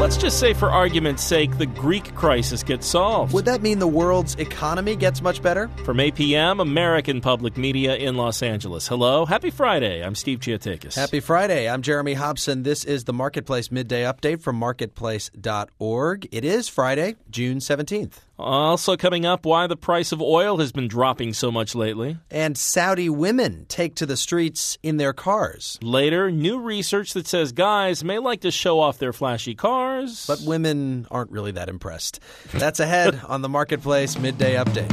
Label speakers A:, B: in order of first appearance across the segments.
A: Let's just say, for argument's sake, the Greek crisis gets solved.
B: Would that mean the world's economy gets much better?
A: From APM, American Public Media in Los Angeles. Hello. Happy Friday. I'm Steve Chiatakis.
B: Happy Friday. I'm Jeremy Hobson. This is the Marketplace Midday Update from marketplace.org. It is Friday, June 17th.
A: Also coming up, why the price of oil has been dropping so much lately.
B: And Saudi women take to the streets in their cars.
A: Later, new research that says guys may like to show off their flashy cars.
B: But women aren't really that impressed. That's ahead on the Marketplace Midday Update.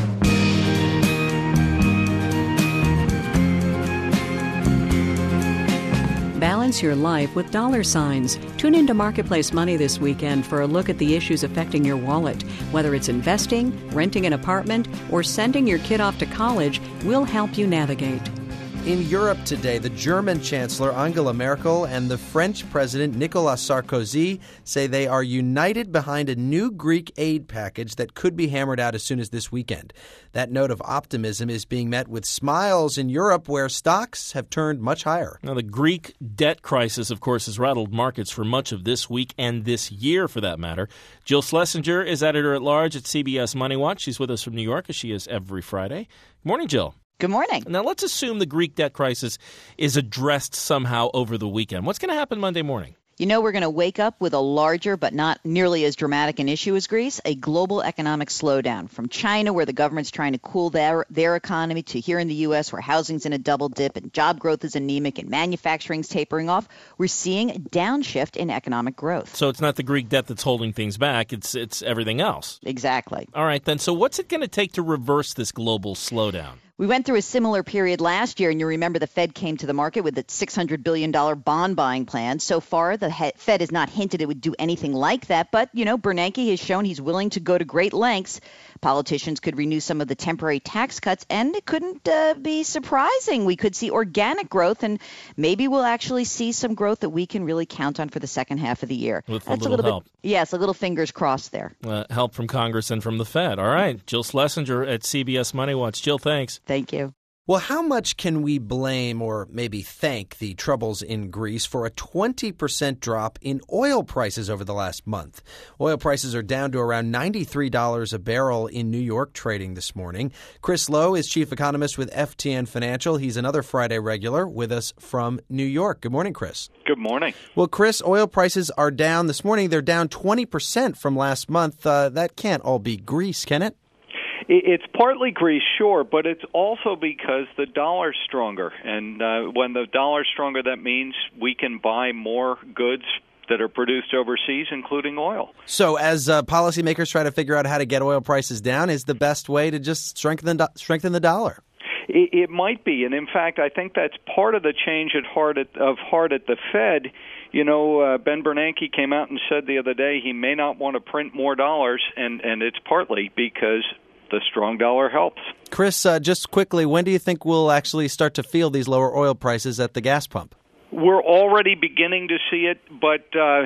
C: Balance your life with dollar signs. Tune into Marketplace Money this weekend for a look at the issues affecting your wallet. Whether it's investing, renting an apartment, or sending your kid off to college, we'll help you navigate.
B: In Europe today, the German Chancellor Angela Merkel and the French President Nicolas Sarkozy say they are united behind a new Greek aid package that could be hammered out as soon as this weekend. That note of optimism is being met with smiles in Europe, where stocks have turned much higher.
A: Now, the Greek debt crisis, of course, has rattled markets for much of this week and this year, for that matter. Jill Schlesinger is editor-at-large at CBS Money Watch. She's with us from New York, as she is every Friday. Good morning, Jill.
D: Good morning.
A: Now, let's assume the Greek debt crisis is addressed somehow over the weekend. What's going to happen Monday morning?
D: You know, we're going to wake up with a larger but not nearly as dramatic an issue as Greece, a global economic slowdown. From China, where the government's trying to cool their economy, to here in the U.S., where housing's in a double dip and job growth is anemic and manufacturing's tapering off, we're seeing a downshift in economic growth.
A: So it's not the Greek debt that's holding things back. It's everything else.
D: Exactly.
A: All right, then. So what's it going to take to reverse this global slowdown?
D: We went through a similar period last year, and you remember the Fed came to the market with its $600 billion bond buying plan. So far, the Fed has not hinted it would do anything like that. But, you know, Bernanke has shown he's willing to go to great lengths. Politicians could renew some of the temporary tax cuts, and it couldn't be surprising. We could see organic growth, and maybe we'll actually see some growth that we can really count on for the second half of the year.
A: With That's a little help.
D: Yes, a little fingers crossed there.
A: Help from Congress and from the Fed. All right. Jill Schlesinger at CBS Money Watch. Jill, thanks.
D: Thank you.
B: Well, how much can we blame or maybe thank the troubles in Greece for a 20% drop in oil prices over the last month? Oil prices are down to around $93 a barrel in New York trading this morning. Chris Lowe is chief economist with FTN Financial. He's another Friday regular with us from New York. Good morning, Chris.
E: Good morning.
B: Well, Chris, oil prices are down this morning. They're down 20% from last month. That can't all be Greece, can it?
E: It's partly Greece, sure, but it's also because the dollar's stronger. And when the dollar's stronger, that means we can buy more goods that are produced overseas, including oil.
B: So as policymakers try to figure out how to get oil prices down, is the best way to just strengthen the dollar?
E: It might be. And in fact, I think that's part of the change of heart at the Fed. You know, Ben Bernanke came out and said the other day he may not want to print more dollars, and it's partly because the strong dollar helps.
B: Chris, just quickly, when do you think we'll actually start to feel these lower oil prices at the gas pump?
E: We're already beginning to see it, but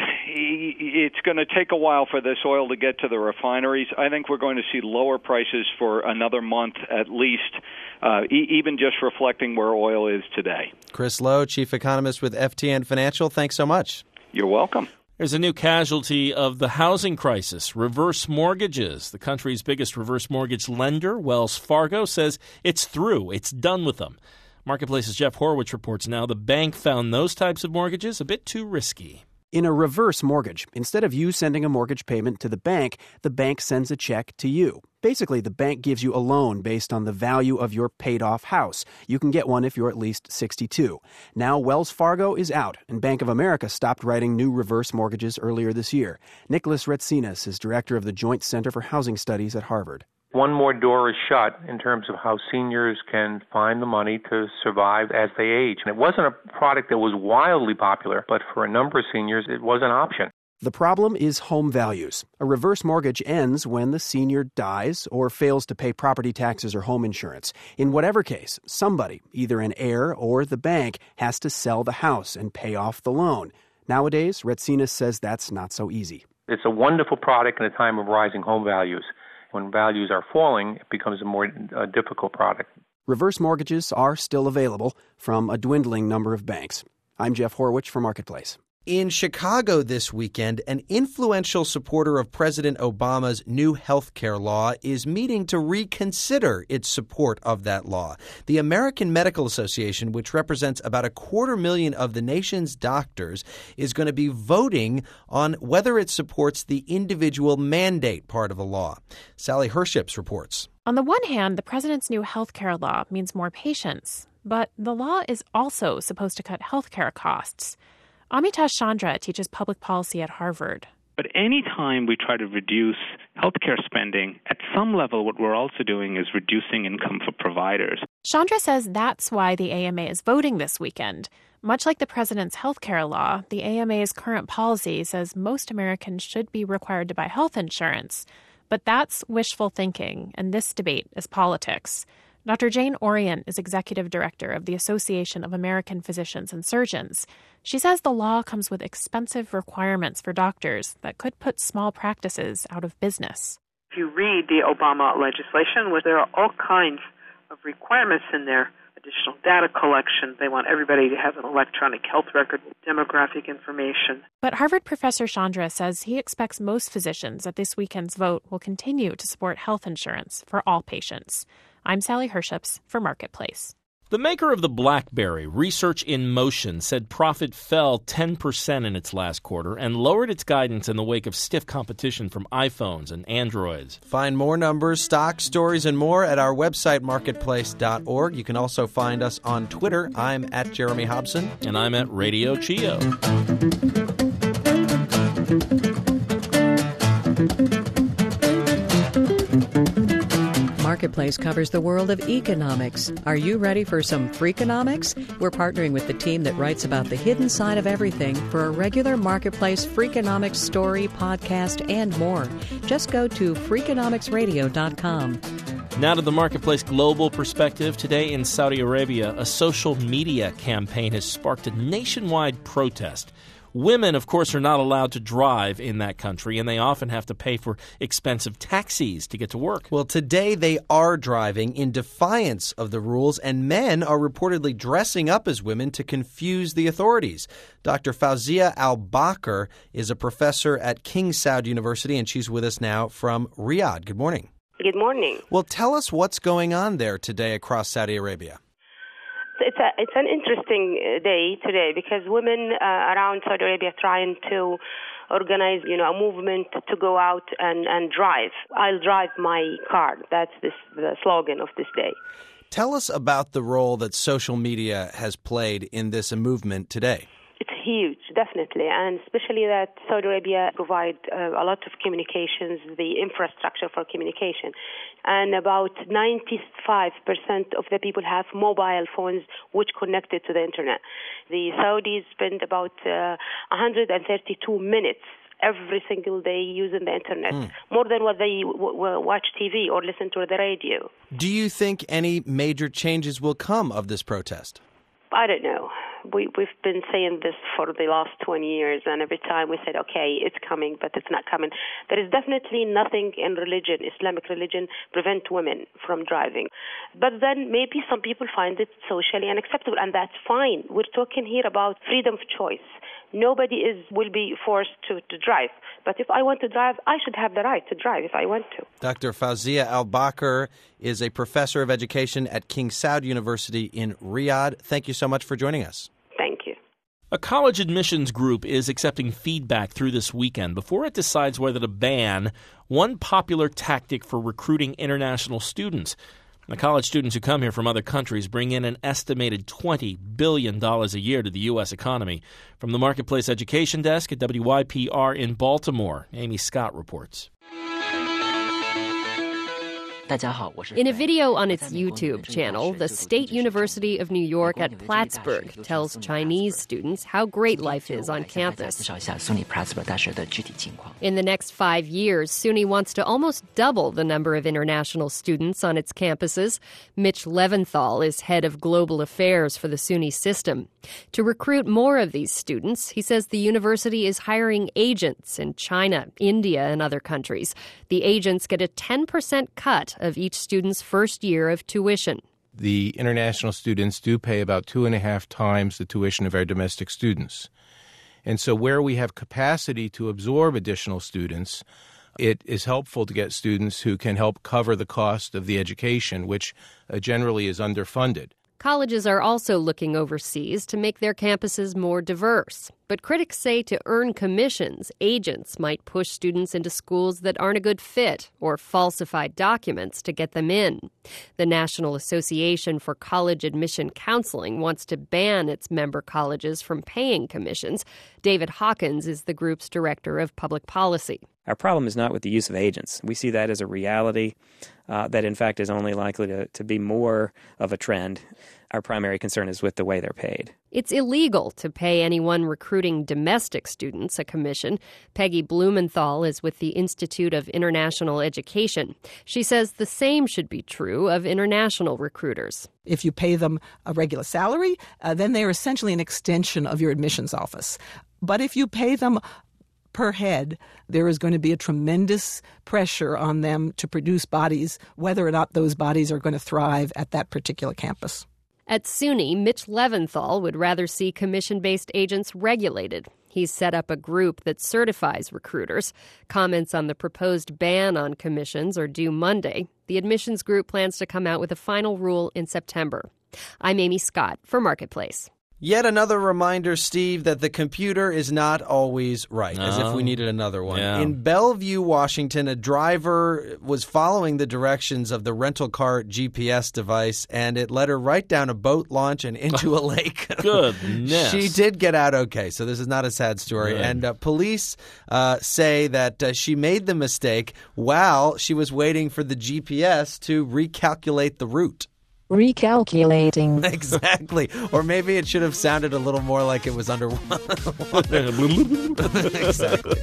E: it's going to take a while for this oil to get to the refineries. I think we're going to see lower prices for another month at least, even just reflecting where oil is today.
B: Chris Lowe, chief economist with FTN Financial, thanks so much.
E: You're welcome.
A: There's a new casualty of the housing crisis, reverse mortgages. The country's biggest reverse mortgage lender, Wells Fargo, says it's through. It's done with them. Marketplace's Jeff Horwich reports now the bank found those types of mortgages a bit too risky.
F: In a reverse mortgage, instead of you sending a mortgage payment to the bank sends a check to you. Basically, the bank gives you a loan based on the value of your paid-off house. You can get one if you're at least 62. Now, Wells Fargo is out, and Bank of America stopped writing new reverse mortgages earlier this year. Nicholas Retsinas is director of the Joint Center for Housing Studies at Harvard.
G: One more door is shut in terms of how seniors can find the money to survive as they age. And it wasn't a product that was wildly popular, but for a number of seniors, it was an option.
F: The problem is home values. A reverse mortgage ends when the senior dies or fails to pay property taxes or home insurance. In whatever case, somebody, either an heir or the bank, has to sell the house and pay off the loan. Nowadays, Retsinas says that's not so easy.
G: It's a wonderful product in a time of rising home values. When values are falling, it becomes a more difficult product.
F: Reverse mortgages are still available from a dwindling number of banks. I'm Jeff Horwich for Marketplace.
B: In Chicago this weekend, an influential supporter of President Obama's new health care law is meeting to reconsider its support of that law. The American Medical Association, which represents about 250,000 of the nation's doctors, is going to be voting on whether it supports the individual mandate part of the law. Sally Herships reports.
H: On the one hand, the president's new health care law means more patients, but the law is also supposed to cut health care costs. Amita Chandra teaches public policy at Harvard.
I: But any time we try to reduce healthcare spending, at some level what we're also doing is reducing income for providers.
H: Chandra says that's why the AMA is voting this weekend. Much like the president's healthcare law, the AMA's current policy says most Americans should be required to buy health insurance. But that's wishful thinking, and this debate is politics. Dr. Jane Orient is executive director of the Association of American Physicians and Surgeons. She says the law comes with expensive requirements for doctors that could put small practices out of business.
J: If you read the Obama legislation, there are all kinds of requirements in there. Additional data collection. They want everybody to have an electronic health record with demographic information.
H: But Harvard professor Chandra says he expects most physicians at this weekend's vote will continue to support health insurance for all patients. I'm Sally Herships for Marketplace.
A: The maker of the BlackBerry, Research in Motion, said profit fell 10% in its last quarter and lowered its guidance in the wake of stiff competition from iPhones and Androids.
B: Find more numbers, stocks, stories, and more at our website, marketplace.org. You can also find us on Twitter. I'm at Jeremy Hobson.
A: And I'm at Radio Chio.
C: Marketplace covers the world of economics. Are you ready for some Freakonomics? We're partnering with the team that writes about the hidden side of everything for a regular Marketplace Freakonomics story, podcast, and more. Just go to Freakonomicsradio.com.
A: Now to the Marketplace Global Perspective. Today in Saudi Arabia, a social media campaign has sparked a nationwide protest. Women, of course, are not allowed to drive in that country, and they often have to pay for expensive taxis to get to work.
B: Well, today they are driving in defiance of the rules, and men are reportedly dressing up as women to confuse the authorities. Dr. Fawzia Al-Bakr is a professor at King Saud University, and she's with us now from Riyadh. Good morning.
K: Good morning.
B: Well, tell us what's going on there today across Saudi Arabia.
K: It's an interesting day today because women around Saudi Arabia are trying to organize, a movement to go out and drive. I'll drive my car. That's the slogan of this day.
B: Tell us about the role that social media has played in this movement today.
K: It's huge, definitely, and especially that Saudi Arabia provides a lot of communications, the infrastructure for communication. And about 95% of the people have mobile phones which connected to the internet. The Saudis spend about 132 minutes every single day using the internet, more than what they watch TV or listen to the radio.
B: Do you think any major changes will come of this protest?
K: I don't know. We've been saying this for the last 20 years, and every time we said, okay, it's coming, but it's not coming. There is definitely nothing in religion, Islamic religion, prevent women from driving. But then maybe some people find it socially unacceptable, and that's fine. We're talking here about freedom of choice. Nobody will be forced to drive. But if I want to drive, I should have the right to drive if I want to.
B: Dr. Fawzia Al-Bakr is a professor of education at King Saud University in Riyadh. Thank you so much for joining us.
K: Thank you.
A: A college admissions group is accepting feedback through this weekend before it decides whether to ban one popular tactic for recruiting international students. The college students who come here from other countries bring in an estimated $20 billion a year to the U.S. economy. From the Marketplace Education Desk at WYPR in Baltimore, Amy Scott reports.
L: In a video on its YouTube channel, the State University of New York at Plattsburgh tells Chinese students how great life is on campus. In the next 5 years, SUNY wants to almost double the number of international students on its campuses. Mitch Leventhal is head of global affairs for the SUNY system. To recruit more of these students, he says the university is hiring agents in China, India, and other countries. The agents get a 10% cut of each student's first year of tuition.
M: The international students do pay about 2.5 times the tuition of our domestic students. And so where we have capacity to absorb additional students, it is helpful to get students who can help cover the cost of the education, which generally is underfunded.
L: Colleges are also looking overseas to make their campuses more diverse. But critics say to earn commissions, agents might push students into schools that aren't a good fit or falsify documents to get them in. The National Association for College Admission Counseling wants to ban its member colleges from paying commissions. David Hawkins is the group's director of public policy.
N: Our problem is not with the use of agents. We see that as a reality that, in fact, is only likely to be more of a trend. Our primary concern is with the way they're paid.
L: It's illegal to pay anyone recruiting domestic students a commission. Peggy Blumenthal is with the Institute of International Education. She says the same should be true of international recruiters.
O: If you pay them a regular salary, then they are essentially an extension of your admissions office. But if you pay them per head, there is going to be a tremendous pressure on them to produce bodies, whether or not those bodies are going to thrive at that particular campus.
L: At SUNY, Mitch Leventhal would rather see commission-based agents regulated. He's set up a group that certifies recruiters. Comments on the proposed ban on commissions are due Monday. The admissions group plans to come out with a final rule in September. I'm Amy Scott for Marketplace.
B: Yet another reminder, Steve, that the computer is not always right, as if we needed another one.
A: Yeah.
B: In Bellevue, Washington, a driver was following the directions of the rental car GPS device, and it led her right down a boat launch and into a lake.
A: Goodness.
B: She did get out okay, so this is not a sad story.
A: Right.
B: And police say that she made the mistake while she was waiting for the GPS to recalculate the route.
P: Recalculating.
B: Exactly. Or maybe it should have sounded a little more like it was underwater. Exactly.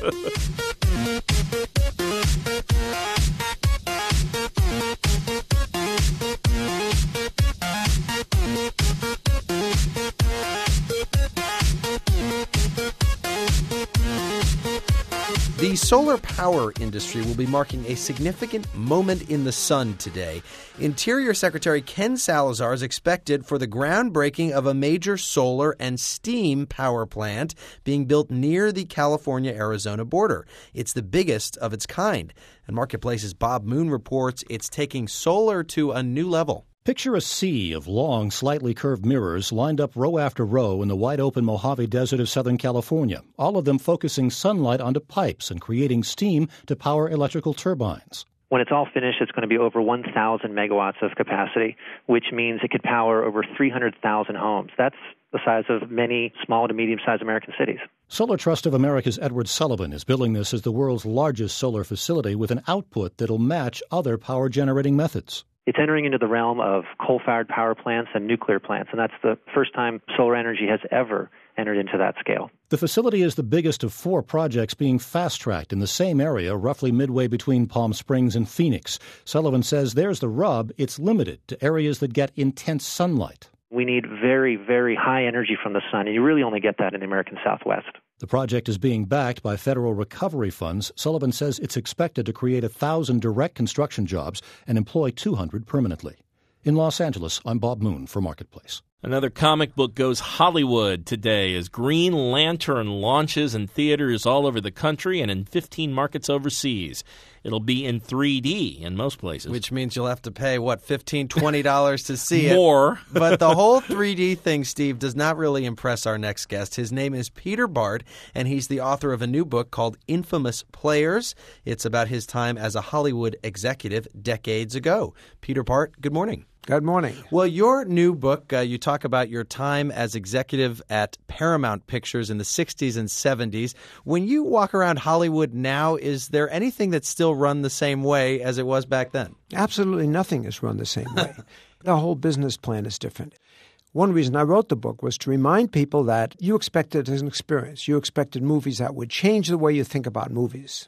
B: The solar power industry will be marking a significant moment in the sun today. Interior Secretary Ken Salazar is expected for the groundbreaking of a major solar and steam power plant being built near the California-Arizona border. It's the biggest of its kind. And Marketplace's Bob Moon reports it's taking solar to a new level.
Q: Picture a sea of long, slightly curved mirrors lined up row after row in the wide-open Mojave Desert of Southern California, all of them focusing sunlight onto pipes and creating steam to power electrical turbines.
R: When it's all finished, it's going to be over 1,000 megawatts of capacity, which means it could power over 300,000 homes. That's the size of many small to medium-sized American cities.
Q: Solar Trust of America's Edward Sullivan is billing this as the world's largest solar facility with an output that'll match other power-generating methods.
R: It's entering into the realm of coal-fired power plants and nuclear plants, and that's the first time solar energy has ever entered into that scale.
Q: The facility is the biggest of 4 projects being fast-tracked in the same area, roughly midway between Palm Springs and Phoenix. Sullivan says there's the rub. It's limited to areas that get intense sunlight.
R: We need very, very high energy from the sun, and you really only get that in the American Southwest.
Q: The project is being backed by federal recovery funds. Sullivan says it's expected to create 1,000 direct construction jobs and employ 200 permanently. In Los Angeles, I'm Bob Moon for Marketplace.
A: Another comic book goes Hollywood today as Green Lantern launches in theaters all over the country and in 15 markets overseas. It'll be in 3D in most places.
B: Which means you'll have to pay, $15, $20 to see it.
A: More.
B: But the whole 3D thing, Steve, does not really impress our next guest. His name is Peter Bart, and he's the author of a new book called Infamous Players. It's about his time as a Hollywood executive decades ago. Peter Bart, good morning.
S: Good morning.
B: Well, your new book, you talk about your time as executive at Paramount Pictures in the 60s and 70s. When you walk around Hollywood now, is there anything that's still run the same way as it was back then?
S: Absolutely nothing is run the same way. The whole business plan is different. One reason I wrote the book was to remind people that you expected an experience. You expected movies that would change the way you think about movies,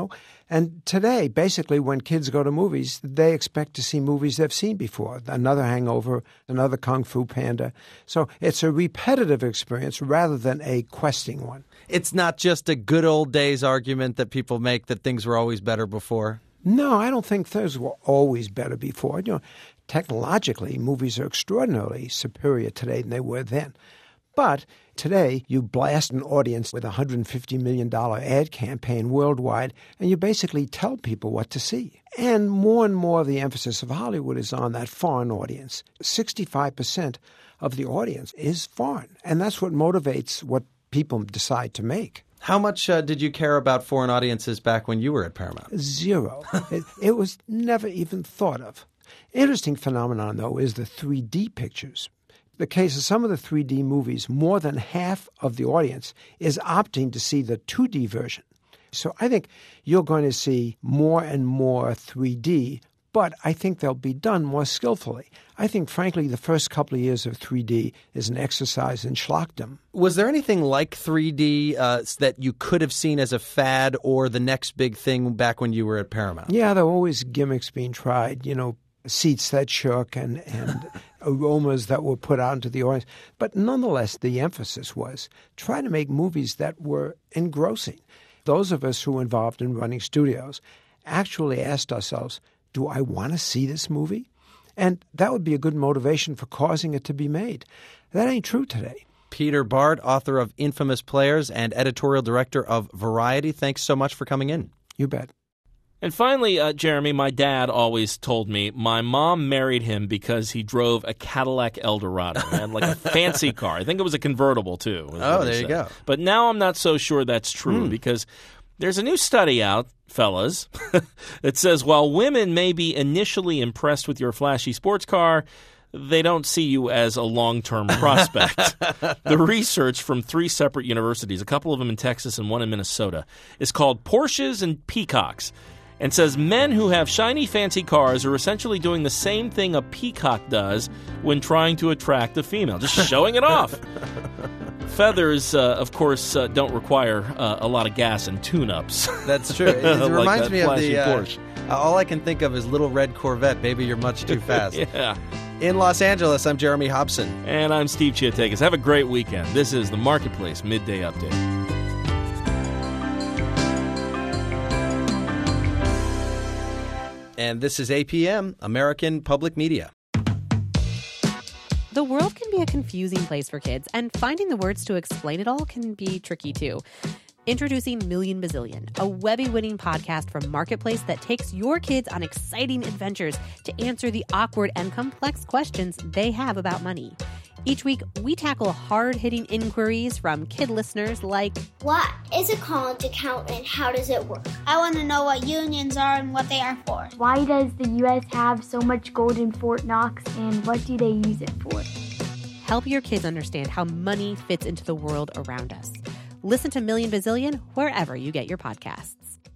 S: And today, basically, when kids go to movies, they expect to see movies they've seen before. Another Hangover, another Kung Fu Panda. So it's a repetitive experience rather than a questing one.
B: It's not just a good old days argument that people make that things were always better before?
S: No, I don't think things were always better before. Technologically, movies are extraordinarily superior today than they were then. But today, you blast an audience with a $150 million ad campaign worldwide, and you basically tell people what to see. And more of the emphasis of Hollywood is on that foreign audience. 65% of the audience is foreign, and that's what motivates what people decide to make.
B: How much did you care about foreign audiences back when you were at Paramount?
S: Zero. It was never even thought of. Interesting phenomenon, though, is the 3D pictures. The case of some of the 3D movies, more than half of the audience is opting to see the 2D version. So I think you're going to see more and more 3D, but I think they'll be done more skillfully. I think, frankly, the first couple of years of 3D is an exercise in schlockdom.
B: Was there anything like 3D that you could have seen as a fad or the next big thing back when you were at Paramount?
S: Yeah, there were always gimmicks being tried, seats that shook and aromas that were put out into the audience. But nonetheless, the emphasis was try to make movies that were engrossing. Those of us who were involved in running studios actually asked ourselves, do I want to see this movie? And that would be a good motivation for causing it to be made. That ain't true today.
B: Peter Bart, author of Infamous Players and editorial director of Variety, thanks so much for coming in.
S: You bet.
A: And finally, Jeremy, my dad always told me my mom married him because he drove a Cadillac Eldorado. And like a fancy car. I think it was a convertible, too.
B: Oh, there you go.
A: But now I'm not so sure that's true because there's a new study out, fellas, that says while women may be initially impressed with your flashy sports car, they don't see you as a long-term prospect. The research from 3 separate universities, a couple of them in Texas and one in Minnesota, is called Porsches and Peacocks, and says men who have shiny, fancy cars are essentially doing the same thing a peacock does when trying to attract a female, just showing it off. Feathers, of course, don't require a lot of gas and tune-ups.
B: That's true. It
A: like
B: reminds me of the
A: Porsche.
B: all I can think of is Little Red Corvette. Baby, you're much too fast.
A: Yeah.
B: In Los Angeles, I'm Jeremy Hobson.
A: And I'm Steve Chiatakis. Have a great weekend. This is the Marketplace Midday Update.
B: And this is APM, American Public Media.
T: The world can be a confusing place for kids, and finding the words to explain it all can be tricky too. Introducing Million Bazillion, a Webby-winning podcast from Marketplace that takes your kids on exciting adventures to answer the awkward and complex questions they have about money. Each week, we tackle hard-hitting inquiries from kid listeners like,
U: what is a college account and how does it work? I want to know what unions are and what they are for.
V: Why does the U.S. have so much gold in Fort Knox and what do they use it for?
T: Help your kids understand how money fits into the world around us. Listen to Million Bazillion wherever you get your podcasts.